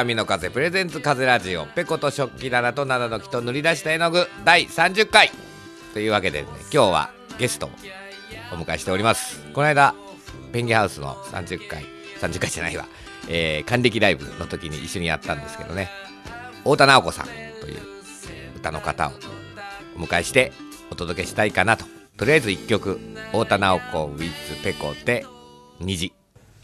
神の風プレゼンツ風ラジオ、ペコと食器棚と七の木と塗り出した絵の具第30回というわけで、ね、今日はゲストをお迎えしております。この間ペンギンハウスの30回じゃないわ、還暦ライブの時に一緒にやったんですけどね、太田直子さんという歌の方をお迎えしてお届けしたいかなと。とりあえず1曲、太田直子 with ペコで虹。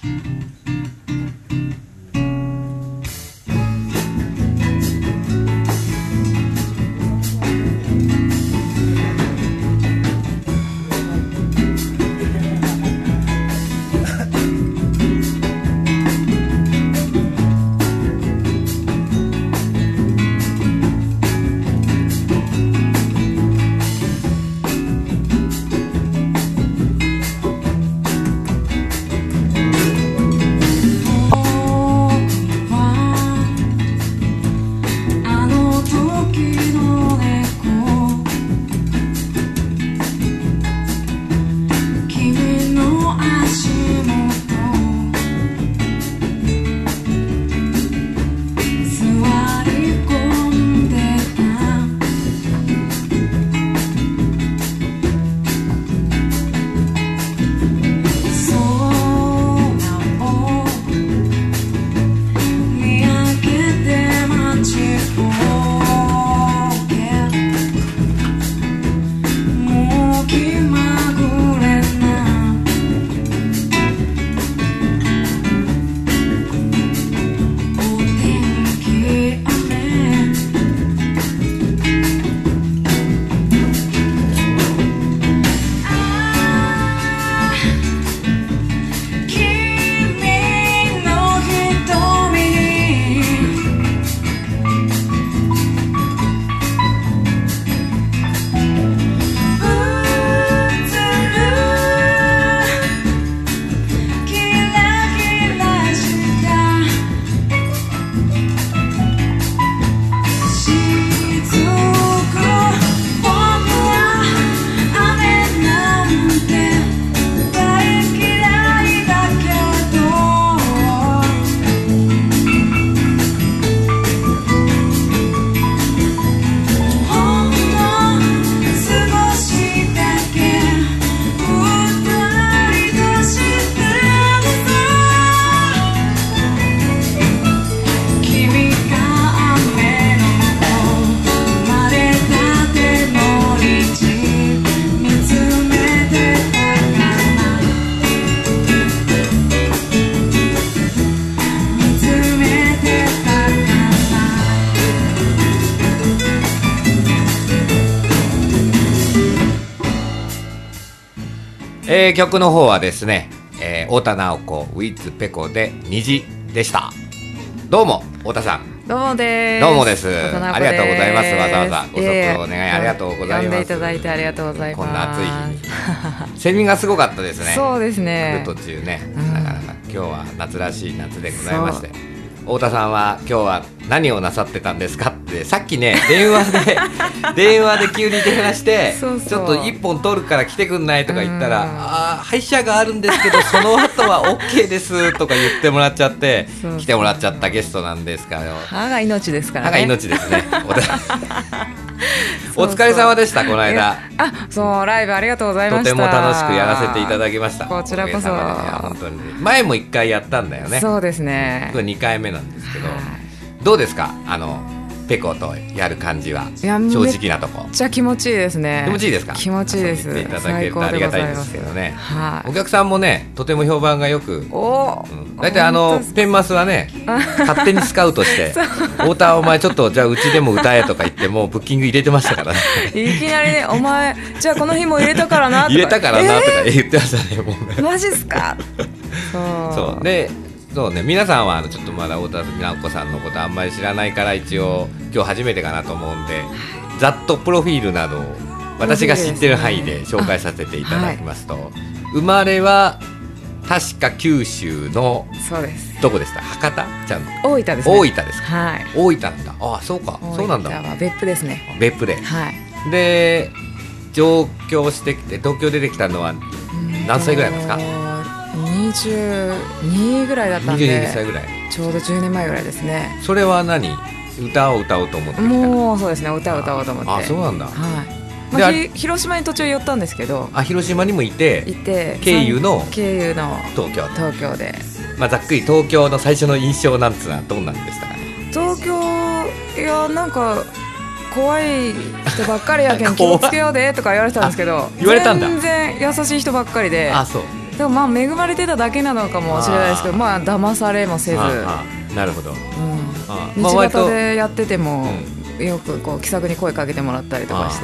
曲の方はですね、太田直子 with ペコで虹でした。どうも太田さん。 どうもです。 どうもです。ありがとうございます。わざわざご足労お願いありがとうございます。 呼んでいただいてありがとうございます。 こんな暑い日にセミがすごかったですね。 そうですね。 来る途中ね、なかなか今日は夏らしい夏でございまして、太田さんは今日は何をなさってたんですかってさっきね電話で急に電話してそうそう、 ちょっと一本取るから来てくんないとか言ったら、歯医者があるんですけどその後は OK ですとか言ってもらっちゃって来てもらっちゃったゲストなんですからよ。 歯が命ですからね。 歯が命ですね。お疲れ様でした。この間そうライブありがとうございました。 とても楽しくやらせていただきました。 こちらこそ。 本当に前も1回やったんだよね。 そうですね。 これ2回目なんですけど、どうですかペコとやる感じは。正直なとこめっちゃ気持ちいいですね。 気持ちいいですか。 気持ちいいです。 遊びに来ていただけるとありがたいですけどね。お客さんもねとても評判がよく、だいたいペンマスはね勝手にスカウトして太田お前ちょっとじゃあうちでも歌えとか言ってもうブッキング入れてましたからね。 いきなりねお前じゃあこの日も入れたからなとか入れたからなとか言ってましたね。もうねマジっすか。 そうでそうね、皆さんはちょっとまだ太田直子さんのことあんまり知らないから一応今日初めてかなと思うんで、ざっとプロフィールなどを私が知ってる範囲で紹介させていただきますと、生まれは確か九州のそうですどこでした？博多ちゃうの？ 大分ですね。 大分ですか。 はい。 大分なんだ。ああそうか。そうなんだ。 大分は別府ですね。 別府で。 はい。 で上京してきて東京出てきたのは何歳ぐらいなんですか？22 ぐらいだったんで 22歳ぐらいちちょうど10年前ぐらいですね。 それは何、歌を歌おうと思ってきた？ もうそうですね、歌を歌おうと思って。 あ、そうなんだ。 はい。まあ、広島に途中寄ったんですけど、 広島にもいて経由の東京で、 ざっくり東京の最初の印象なんつうのはどんなんでしたかね？ 東京、いやなんか怖い人ばっかりやけん気をつけようでとか言われてたんですけど言われたんだ。 全然優しい人ばっかりで、 そうでも恵まれてただけなのかもしれないですけど、騙されもせず、 なるほど、 道端でやってても、よくこう気さくに声かけてもらったりとかして、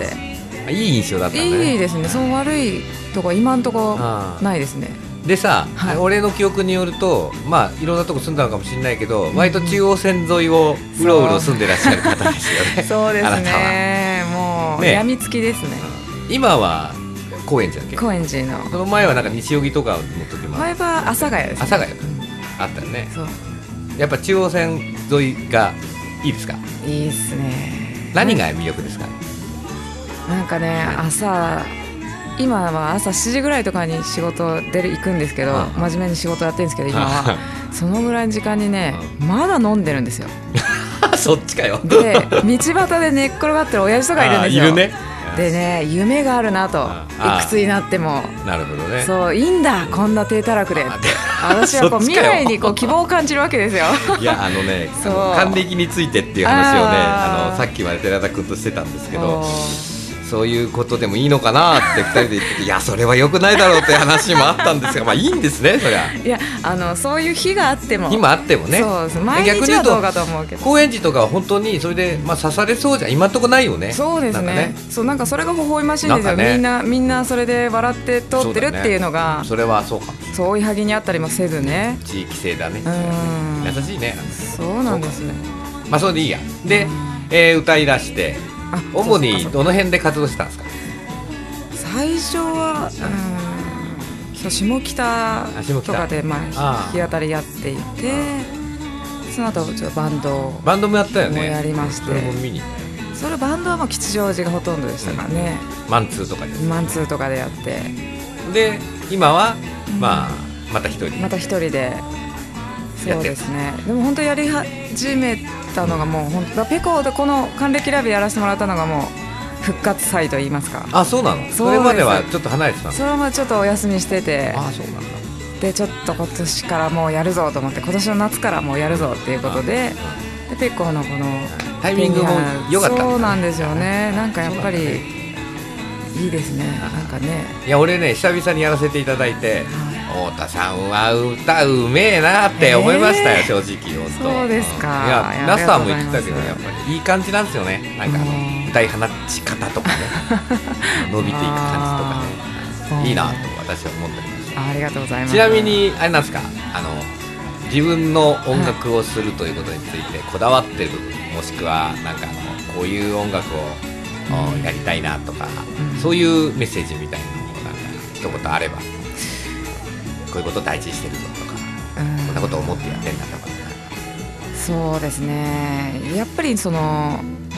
いい印象だったんだね。 いいですね。その悪いとこ今んとこないですね。 でさ、俺の記憶によると、いろんなとこ住んだのかもしれないけど、割と中央線沿いをうろうろ住んでらっしゃる方ですよね。 そうですね。もう病みつきですね。 今は高円寺だっけ？高円寺の。 その前はなんか西荻とかの時も。 前は阿佐ヶ谷です。 阿佐ヶ谷あったよね。そう。やっぱ中央線沿いがいいですか？ いいですね。 何が魅力ですか？ なんかね、今は朝7時ぐらいとかに仕事で行くんですけど、真面目に仕事やってるんですけど、今はそのぐらいの時間にね、まだ飲んでるんですよ。 そっちかよ。 で、道端で寝っ転がってる親父とかいるんですよ。 いるね。 でね、夢があるなと、いくつになっても。 なるほどね。 そう、いいんだこんな低たらくでって。私はこう未来にこう希望を感じるわけですよ。 いや還暦についてっていう話をね、さっきまで寺田君としてたんですけど、そういうことでもいいのかなって2人で言ってて、いやそれは良くないだろうって話もあったんですが、いいんですね、そりゃ。いやそういう日があっても、 今あってもね。 そうです。毎日はどうかと思うけど、 高円寺とかは本当にそれで刺されそうじゃ今んとこないよね。 そうですね。そうなんかそれが微笑ましいんですよ。みんなそれで笑って通ってるっていうのが、 それはそうかも。 そう追いはぎにあったりもせずね。 地域性だね。優しいね。 そうなんですね。 それでいいや。で、歌い出して。主にどの辺で活動したんですか？ 最初は下北とかで弾き語りやっていて、その後ちょっとバンドもやったよね。 やりまして、それバンドは吉祥寺がほとんどでしたからね。 マンツーとかで。 マンツーとかでやって、 で今はまた一人で。そうですね。でも本当やり始めたのがもう本当ペコでこの還暦ライブやらせてもらったのがもう復活祭と言いますか。 そうなの。それまではちょっと離れてたの？ それはちょっとお休みしてて。 そうなんだ。 でちょっと今年からもうやるぞと思って、今年の夏からもうやるぞっていうことで、ペコのこのタイミングも良かった。 そうなんですよね。なんかやっぱりいいですね。なんかね。 いや俺ね、久々にやらせていただいて、太田さんは歌うめえなって思いましたよ、正直。 そうですか。 いやラスターも言ってたけど、やっぱりいい感じなんですよね。なんか歌い放ち方とかね、伸びていく感じとかね、いいなと私は思ってました。 ありがとうございます。 ちなみにあれなんですか、自分の音楽をするということについてこだわってる、もしくはなんかこういう音楽をやりたいなとか、そういうメッセージみたいなのをなんか一言あれば、こういうこと大事にしてるぞとか、こんなことを思ってやってんだとか。 そうですね。やっぱりその、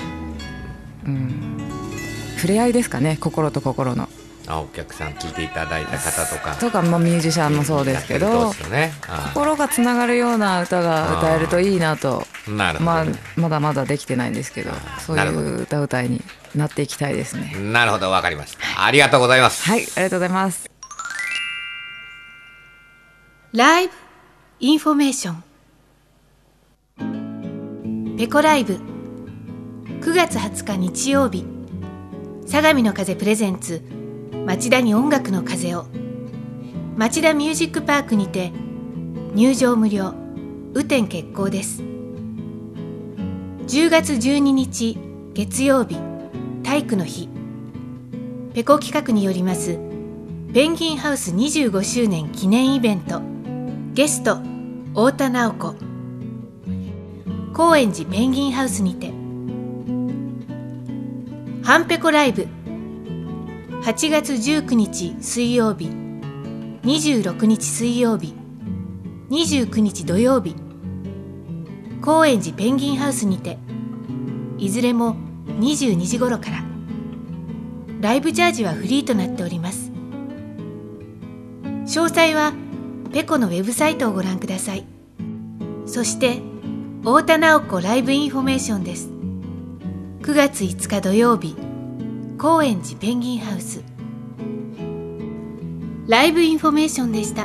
触れ合いですかね、心と心の。 お客さん聞いていただいた方とかミュージシャンもそうですけど、心がつながるような歌が歌えるといいなと。 なるほど。 まだまだできてないんですけど、そういう歌うたいになっていきたいですね。 なるほど、わかりました。ありがとうございます。 はい、ありがとうございます。 ライブインフォメーション。ペコライブ9月20日日曜日、相模の風プレゼンツ町田に音楽の風を、町田ミュージックパークにて入場無料、雨天決行です。10月12日月曜日、体育の日、ペコ企画によりますペンギンハウス25周年記念イベント、ゲスト太田直子、高円寺ペンギンハウスにて。ハンペコライブ8月19日水曜日、26日水曜日、29日土曜日、高円寺ペンギンハウスにて、いずれも22時頃から。ライブチャージはフリーとなっております。詳細はペコのウェブサイトをご覧ください。 そして太田直子ライブインフォメーションです。9月5日土曜日、高円寺ペンギンハウス。ライブインフォメーションでした。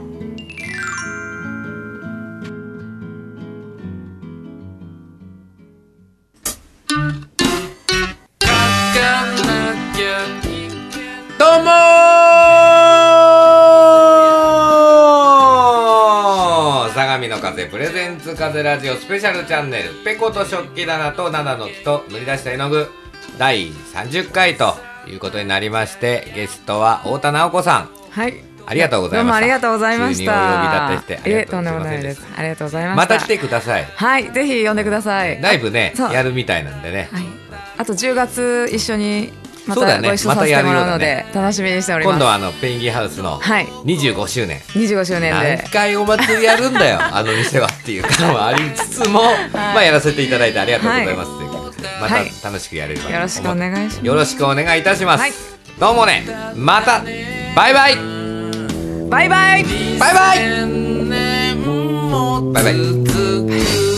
どうもー、相模の風プレゼンツ風ラジオスペシャルチャンネル、ペコと食器棚と七の木と塗り出した絵の具第30回ということになりまして、ゲストは太田直子さん。 はい、 ありがとうございました。 どうもありがとうございました。 急にお呼び立てしていえ、とんでもないです。ありがとうございました。 また来てください。 はい、ぜひ呼んでください。 ライブねやるみたいなんでね、 はい、あと10月一緒にまそうだね、 たご一緒させてもらうので楽しみにしております。 今度はペンギンハウスの25周年、 25周年で何回お祭りやるんだよあの店はっていう感はありつつも、まあやらせていただいてありがとうございますということで、また楽しくやれれば、 よろしくお願いします。 よろしくお願いいたします。どうもね、またバイバイバイバイバイバイバイバイ。